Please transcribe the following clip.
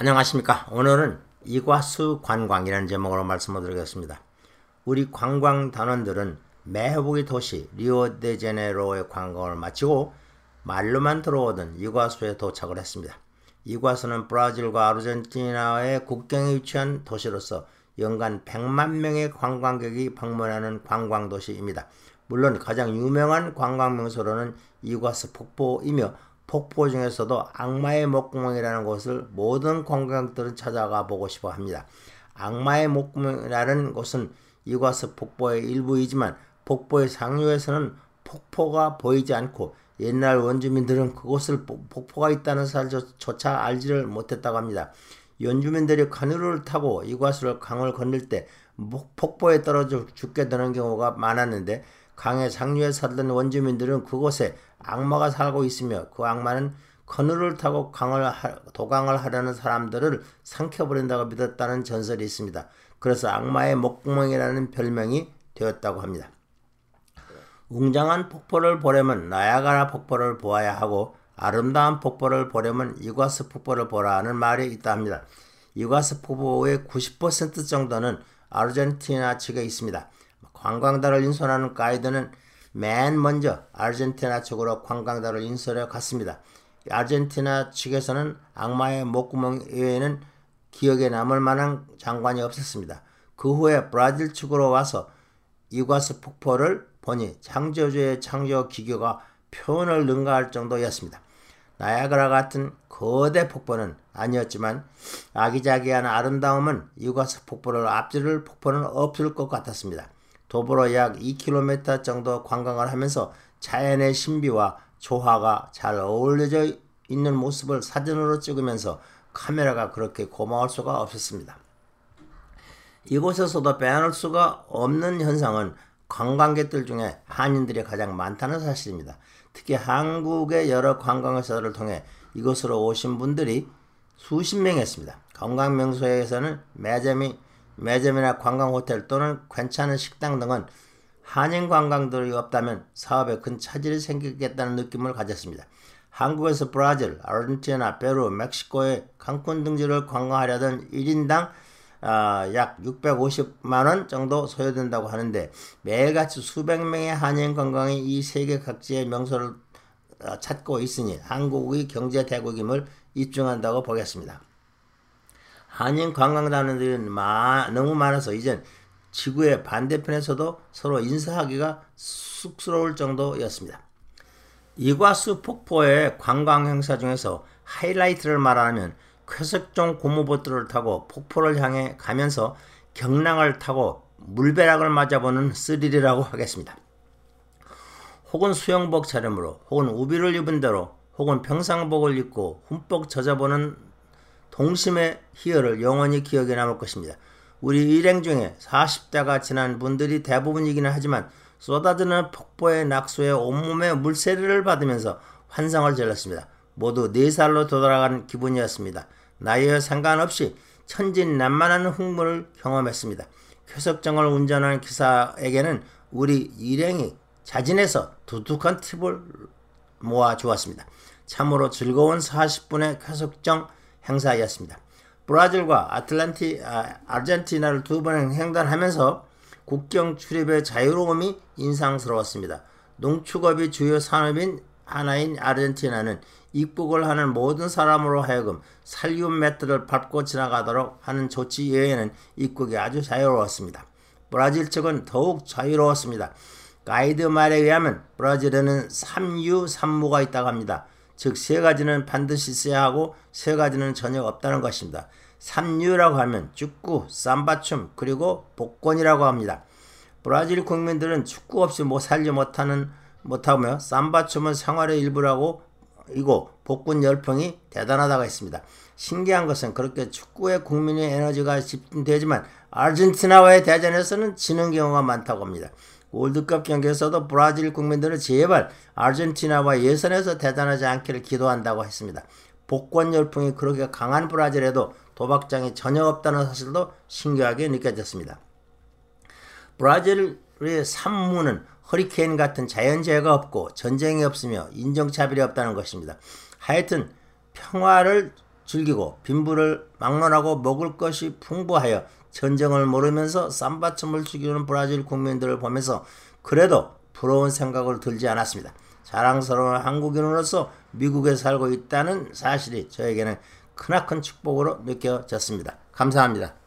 안녕하십니까. 오늘은 이과수 관광이라는 제목으로 말씀을 드리겠습니다. 우리 관광 단원들은 매회복의 도시 리오데제네로의 관광을 마치고 말로만 들어오던 이과수에 도착을 했습니다. 이과수는 브라질과 아르헨티나의 국경에 위치한 도시로서 연간 100만 명의 관광객이 방문하는 관광도시입니다. 물론 가장 유명한 관광 명소로는 이과수 폭포이며 폭포 중에서도 악마의 목구멍이라는 곳을 모든 관광객들은 찾아가 보고 싶어 합니다. 악마의 목구멍이라는 곳은 이과수 폭포의 일부이지만 폭포의 상류에서는 폭포가 보이지 않고 옛날 원주민들은 그곳을 폭포가 있다는 사실조차 알지를 못했다고 합니다. 원주민들이 카누를 타고 이과수를 강을 건널 때 폭포에 떨어져 죽게 되는 경우가 많았는데 강의 상류에 살던 원주민들은 그곳에 악마가 살고 있으며 그 악마는 커누를 타고 도강을 하려는 사람들을 삼켜버린다고 믿었다는 전설이 있습니다. 그래서 악마의 목구멍이라는 별명이 되었다고 합니다. 웅장한 폭포를 보려면 나야가라 폭포를 보아야 하고 아름다운 폭포를 보려면 이과수 폭포를 보라 하는 말이 있다 합니다. 이과수 폭포의 90% 정도는 아르헨티나 측에 있습니다. 관광다를 인솔하는 가이드는 맨 먼저 아르헨티나 쪽으로 관광다를 인솔해 갔습니다. 아르헨티나 측에서는 악마의 목구멍 이외에는 기억에 남을 만한 장관이 없었습니다. 그 후에 브라질 측으로 와서 이과수 폭포를 보니 창조주의 창조 기교가 표현을 능가할 정도였습니다. 나야가라 같은 거대 폭포는 아니었지만 아기자기한 아름다움은 이과수 폭포를 앞지를 폭포는 없을 것 같았습니다. 도보로 약 2km 정도 관광을 하면서 자연의 신비와 조화가 잘 어울려져 있는 모습을 사진으로 찍으면서 카메라가 그렇게 고마울 수가 없었습니다. 이곳에서도 빼놓을 수가 없는 현상은 관광객들 중에 한인들이 가장 많다는 사실입니다. 특히 한국의 여러 관광회사를 통해 이곳으로 오신 분들이 수십 명이었습니다. 관광명소에서는 매점이나 관광호텔 또는 괜찮은 식당 등은 한인 관광들이 없다면 사업에 큰 차질이 생기겠다는 느낌을 가졌습니다. 한국에서 브라질, 아르헨티나, 페루, 멕시코의 칸쿤 등지를 관광하려던 1인당 약 650만원 정도 소요된다고 하는데 매일같이 수백 명의 한인 관광이 이 세계 각지의 명소를 찾고 있으니 한국의 경제 대국임을 입증한다고 보겠습니다. 한인 관광단원들이 너무 많아서 이젠 지구의 반대편에서도 서로 인사하기가 쑥스러울 정도였습니다. 이과수 폭포의 관광 행사 중에서 하이라이트를 말하면 쾌색종 고무보트를 타고 폭포를 향해 가면서 경랑을 타고 물벼락을 맞아보는 스릴이라고 하겠습니다. 혹은 수영복 차림으로 혹은 우비를 입은 대로 혹은 평상복을 입고 흠뻑 젖어보는 동심의 희열을 영원히 기억에 남을 것입니다. 우리 일행 중에 40대가 지난 분들이 대부분이기는 하지만 쏟아지는 폭포의 낙수에 온몸에 물세례를 받으면서 환상을 질렀습니다. 모두 4살로 돌아간 기분이었습니다. 나이와 상관없이 천진난만한 흥분을 경험했습니다. 쾌석정을 운전하는 기사에게는 우리 일행이 자진해서 두둑한 팁을 모아주었습니다. 참으로 즐거운 40분의 쾌석정 행사였습니다. 브라질과 아르헨티나를 두 번 횡단하면서 국경 출입의 자유로움이 인상스러웠습니다. 농축업이 주요 산업인 하나인 아르헨티나는 입국을 하는 모든 사람으로 하여금 살균 매트를 밟고 지나가도록 하는 조치 외에는 입국이 아주 자유로웠습니다. 브라질 측은 더욱 자유로웠습니다. 가이드 말에 의하면 브라질에는 3유 3무가 있다고 합니다. 즉 3가지는 반드시 있어야 하고 3가지는 전혀 없다는 것입니다. 3유라고 하면 축구, 삼바춤, 그리고 복권이라고 합니다. 브라질 국민들은 축구 없이 살지 못하며 삼바춤은 생활의 일부라고 이고 복권 열풍이 대단하다고 했습니다. 신기한 것은 그렇게 축구에 국민의 에너지가 집중되지만 아르헨티나와의 대전에서는 지는 경우가 많다고 합니다. 월드컵 경기에서도 브라질 국민들은 제발 아르헨티나와 예선에서 대단하지 않기를 기도한다고 했습니다. 복권 열풍이 그렇게 강한 브라질에도 도박장이 전혀 없다는 사실도 신기하게 느껴졌습니다. 브라질의 산무는 허리케인 같은 자연재해가 없고 전쟁이 없으며 인종차별이 없다는 것입니다. 하여튼 평화를 즐기고 빈부를 막론하고 먹을 것이 풍부하여 전쟁을 모르면서 쌈바춤을 즐기는 브라질 국민들을 보면서 그래도 부러운 생각을 들지 않았습니다. 자랑스러운 한국인으로서 미국에 살고 있다는 사실이 저에게는 크나큰 축복으로 느껴졌습니다. 감사합니다.